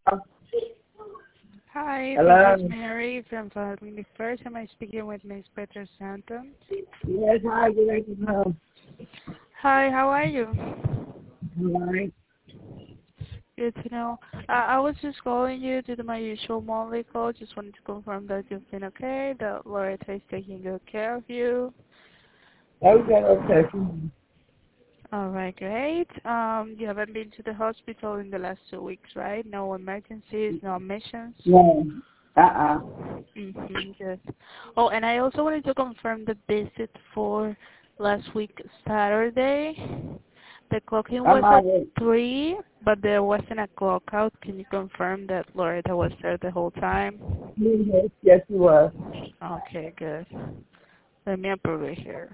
Hi, this is Hello. Mary from Family First. Am I speaking with Miss Peter Santon? Yes, hi, good afternoon. Hi, how are you? All right. Good to know. I was just calling you to do my usual monthly call. Just wanted to confirm that you've been okay, that Loretta is taking good care of you. Everything okay? All right, great. You haven't been to the hospital in the last 2 weeks, right? No emergencies, no admissions? No. Uh-uh. Good. Oh, and I also wanted to confirm the visit for last week Saturday. The clock-in I'm was at all right. 3, but there wasn't a clock-out. Can you confirm that Loretta was there the whole time? Yes, yes, you was. Okay, good. Let me approve it here.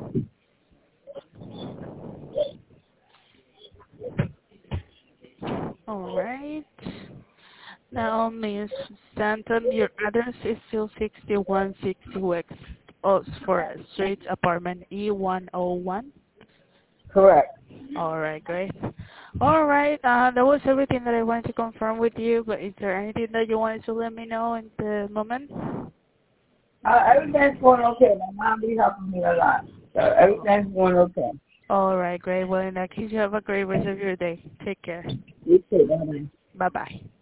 All right. Now, Miss Stanton, your address is still 6160 West Oxford Street, apartment E101. Correct. All right, great. All right, that was everything that I wanted to confirm with you, but is there anything that you wanted to let me know in the moment? Everything's going okay. My mom be helping me a lot. So everything's going okay. All right, great. Well, in that case, you have a great rest of your day. Take care. You too. Bye-bye. Bye-bye.